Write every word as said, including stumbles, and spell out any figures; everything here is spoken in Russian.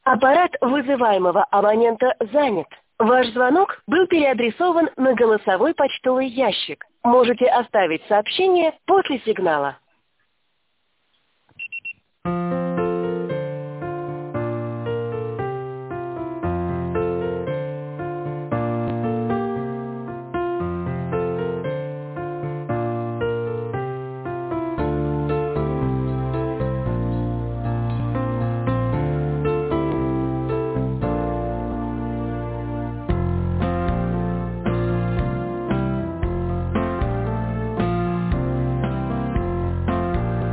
Аппарат вызываемого абонента занят. Ваш звонок был переадресован на голосовой почтовый ящик. Можете оставить сообщение после сигнала.